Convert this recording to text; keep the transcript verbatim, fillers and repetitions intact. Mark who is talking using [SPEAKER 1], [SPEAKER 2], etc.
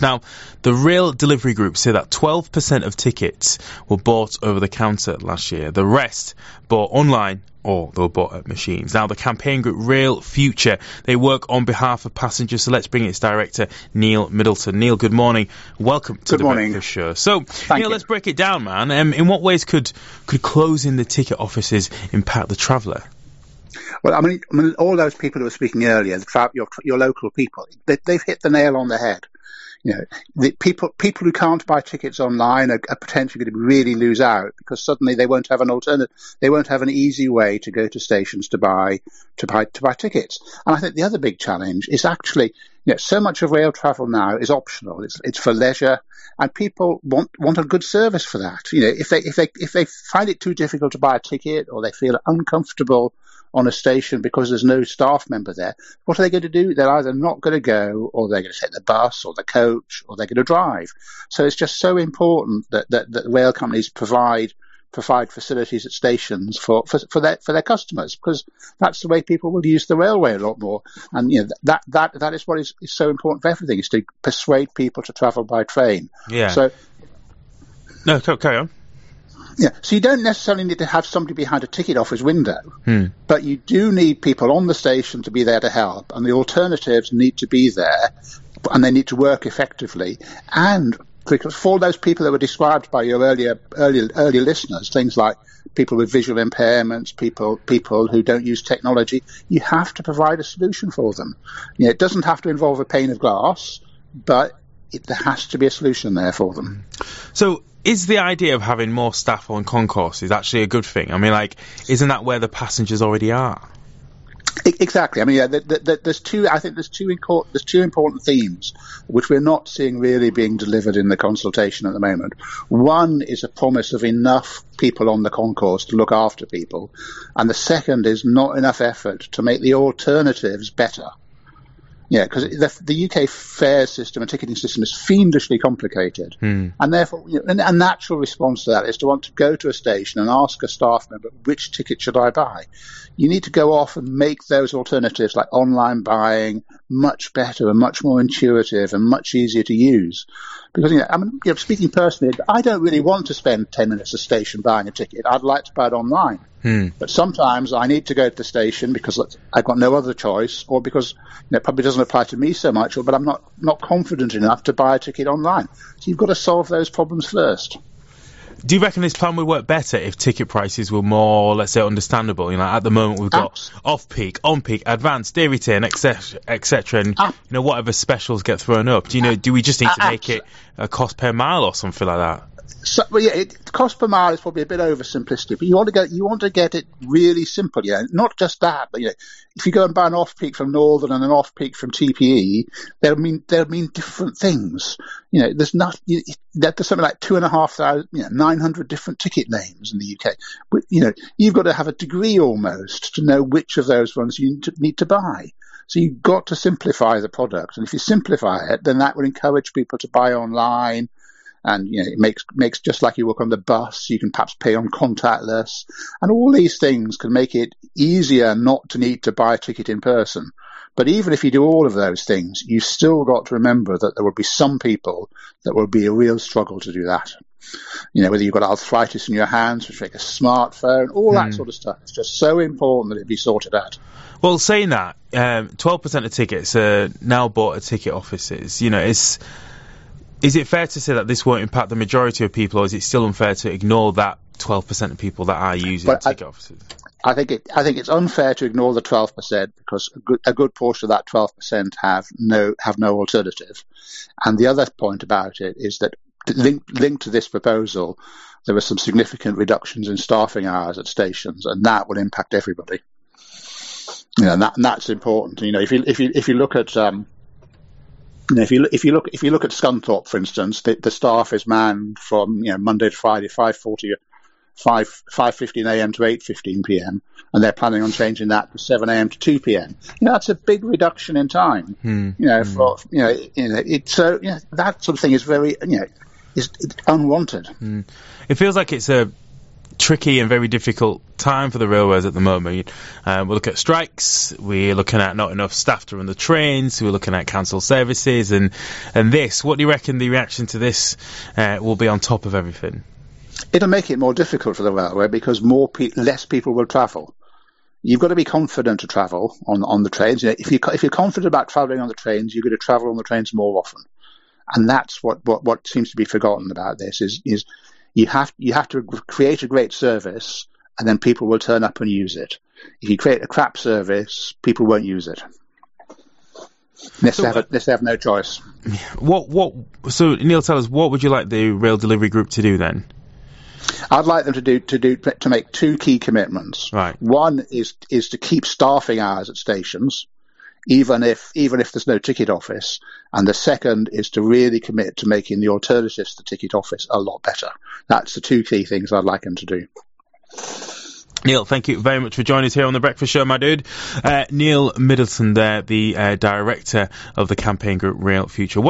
[SPEAKER 1] Now, the Rail Delivery Group say that twelve percent of tickets were bought over the counter last year. The rest bought online or they were bought at machines. Now, the campaign group Rail Future, they work on behalf of passengers. So let's bring its director, Neil Middleton. Neil, good morning. Welcome to
[SPEAKER 2] good
[SPEAKER 1] the
[SPEAKER 2] morning.
[SPEAKER 1] Breakfast Show. So,
[SPEAKER 2] Thank
[SPEAKER 1] Neil,
[SPEAKER 2] you.
[SPEAKER 1] let's break it down, man. Um, in what ways could, could closing the ticket offices impact the traveller?
[SPEAKER 2] Well, I mean, I mean, all those people who were speaking earlier, the tra- your, your local people, they, they've hit the nail on the head. You know, the people people who can't buy tickets online are, are potentially going to really lose out because suddenly they won't have an alternative. They won't have an easy way to go to stations to buy to buy to buy tickets. And I think the other big challenge is actually, you know, so much of rail travel now is optional. It's it's for leisure, and people want want a good service for that. You know, if they if they if they find it too difficult to buy a ticket or they feel uncomfortable on a station because there's no staff member there, what are they going to do? They're either not going to go, or they're going to take the bus or the coach, or they're going to drive. So it's just so important that, that, that rail companies provide provide facilities at stations for, for, for their for their customers, because that's the way people will use the railway a lot more. And you know that that that is what is, is so important for everything, is to persuade people to travel by train.
[SPEAKER 1] Yeah.
[SPEAKER 2] So
[SPEAKER 1] no, carry on.
[SPEAKER 2] Yeah, so you don't necessarily need to have somebody behind a ticket office window,
[SPEAKER 1] Hmm.
[SPEAKER 2] but you do need people on the station to be there to help, and the alternatives need to be there, and they need to work effectively. And because for those people that were described by your earlier earlier earlier listeners, things like people with visual impairments, people people who don't use technology, you have to provide a solution for them. You know, it doesn't have to involve a pane of glass, but it, there has to be a solution there for them.
[SPEAKER 1] So, is the idea of having more staff on concourses actually a good thing? I mean, like, isn't that where the passengers already are?
[SPEAKER 2] Exactly. I mean, yeah, the, the, there's two. I think there's two. Inco- there's two important themes which we're not seeing really being delivered in the consultation at the moment. One is a promise of enough people on the concourse to look after people, and the second is not enough effort to make the alternatives better. Yeah, because the, the U K fare system and ticketing system is fiendishly complicated,
[SPEAKER 1] Hmm.
[SPEAKER 2] and therefore, you know, a natural response to that is to want to go to a station and ask a staff member, which ticket should I buy? You need to go off and make those alternatives, like online buying, much better and much more intuitive and much easier to use. Because, you know, I mean, you know, speaking personally, I don't really want to spend ten minutes at a station buying a ticket. I'd like to buy it online.
[SPEAKER 1] Hmm.
[SPEAKER 2] But sometimes I need to go to the station because I've got no other choice, or because, you know, it probably doesn't apply to me so much, or but I'm not, not confident enough to buy a ticket online. So you've got to solve those problems first.
[SPEAKER 1] Do you reckon this plan would work better if ticket prices were more, let's say, understandable? You know, at the moment we've got
[SPEAKER 2] Abs-
[SPEAKER 1] off-peak, on-peak, advanced, day return, et cetera, et cetera, and
[SPEAKER 2] Ab-
[SPEAKER 1] you know whatever specials get thrown up. Do you know? Do we just need to make it a cost per mile or something like that?
[SPEAKER 2] So, well, yeah, it, cost per mile is probably a bit oversimplistic, but you want to get you want to get it really simple. Yeah, not just that, but you know, if you go and buy an off-peak from Northern and an off-peak from T P E, they'll mean they'll mean different things. You know, there's not you, there's something like two and a half thousand, you know, nine hundred different ticket names in the U K. But, you know, you've got to have a degree almost to know which of those ones you need to, need to buy. So you've got to simplify the product, and if you simplify it, then that will encourage people to buy online. And, you know, it makes makes just like you walk on the bus, you can perhaps pay on contactless, and all these things can make it easier not to need to buy a ticket in person. But even if you do all of those things, you've still got to remember that there will be some people that will be a real struggle to do that. You know, whether you've got arthritis in your hands, which take a smartphone, all that
[SPEAKER 1] Hmm.
[SPEAKER 2] sort of stuff. It's just so important that it be sorted out.
[SPEAKER 1] Well, saying that, um, twelve percent of tickets are now bought at ticket offices. You know, it's. Is it fair to say that this won't impact the majority of people, or is it still unfair to ignore that twelve percent of people that are using
[SPEAKER 2] But
[SPEAKER 1] ticket
[SPEAKER 2] I,
[SPEAKER 1] offices?
[SPEAKER 2] I think it. I think it's unfair to ignore the twelve percent because a good, a good portion of that twelve percent have no have no alternative. And the other point about it is that linked linked to this proposal, there were some significant reductions in staffing hours at stations, and that will impact everybody. You know, and, that, and that's important. You know, if you if you if you look at um, You know, if you if you look if you look at Scunthorpe, for instance, the, the staff is manned from you know Monday to Friday, five forty, five five fifteen a.m. to eight fifteen p.m. and they're planning on changing that to seven a.m. to two p.m. You know, that's a big reduction in time.
[SPEAKER 1] Hmm.
[SPEAKER 2] You know,
[SPEAKER 1] Hmm.
[SPEAKER 2] for you know, you know, it's so you know, that sort of thing is very you know is it's unwanted.
[SPEAKER 1] Hmm. It feels like it's a tricky and very difficult time for the railways at the moment. Uh, we look at strikes, we're looking at not enough staff to run the trains, we're looking at cancelled services, and, and this. What do you reckon the reaction to this uh, will be on top of everything?
[SPEAKER 2] It'll make it more difficult for the railway because more pe- less people will travel. You've got to be confident to travel on on the trains. You know, if you if you're confident about travelling on the trains, you're going to travel on the trains more often, and that's what, what, what seems to be forgotten about this. Is is you have you have to create a great service, and then people will turn up and use it. If you create a crap service, people won't use it. Unless, so, they have a, unless they have no choice.
[SPEAKER 1] What what? So Neil, tell us, what would you like the Rail Delivery Group to do then?
[SPEAKER 2] I'd like them to do to do to make two key commitments.
[SPEAKER 1] Right.
[SPEAKER 2] One is is to keep staffing hours at stations, even if even if there's no ticket office. And the second is to really commit to making the alternatives to ticket office a lot better. That's the two key things I'd like them to do.
[SPEAKER 1] Neil, thank you very much for joining us here on The Breakfast Show, my dude. Uh, Neil Middleton there, the uh, director of the campaign group Rail Future.